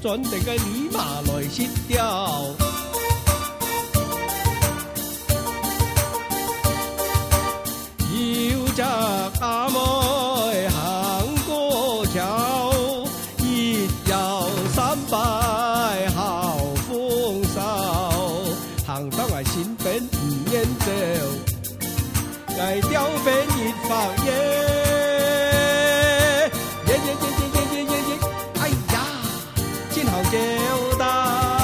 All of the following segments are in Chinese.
转定个你马来失掉。有只阿妹行过桥，一摇三摆好风骚，行到我身边唔愿走，我吊边一放耶。哎呀，真好叫到，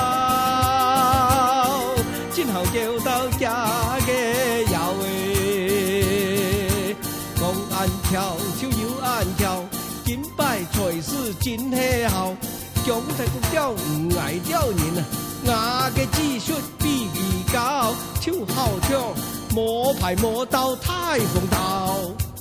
真好叫到家嘅摇诶，公安跳就有安跳，今摆才是真喜好，强才个吊唔爱吊人啊，牙嘅技术比佢高，跳好跳，摸牌摸到太风刀。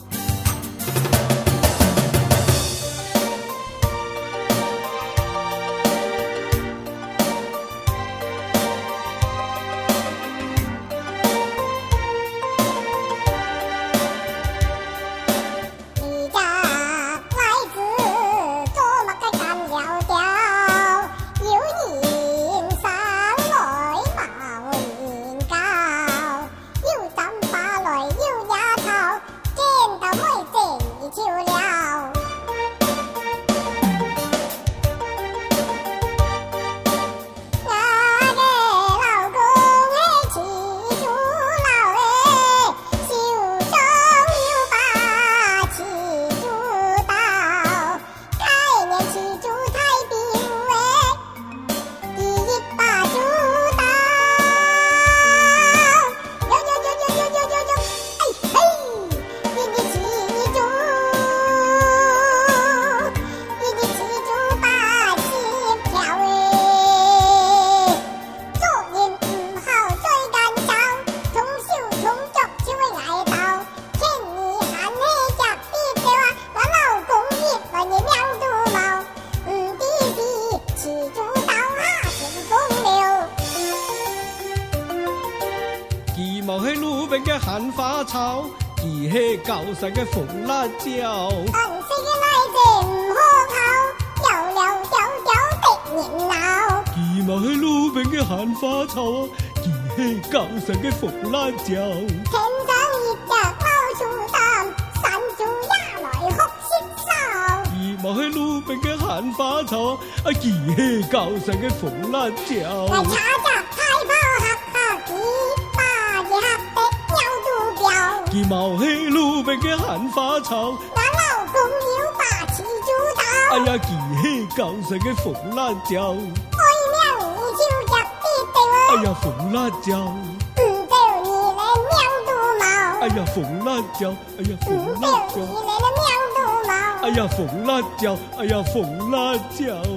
毛喺路边嘅杏花草，而係舊時嘅紅辣椒。 紅色嘅奶姐唔可靠，又溜掉掉的熱鬧。 而毛喺路邊嘅杏花草，而係舊時嘅紅辣椒。 天上一隻老鼠蛋，山豬也來學舌手。 而毛喺路邊嘅杏花草，而係舊時嘅紅辣椒。 我查着太跑黑黑幾把嘅黑的鳥都標。 而毛喺路邊嘅杏花草， 我老公要把持住刀。 哎呀，而係舊時嘅紅辣椒。 愛命你就着啲定。 哎呀，紅辣椒。 唔掉你嚟命都冇。 哎呀，紅辣椒。哎呀，紅辣椒。 唔掉你嚟命都冇。 哎呀，紅辣椒。哎呀，紅辣椒。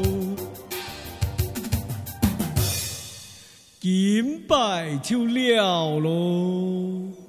今擺就了咯。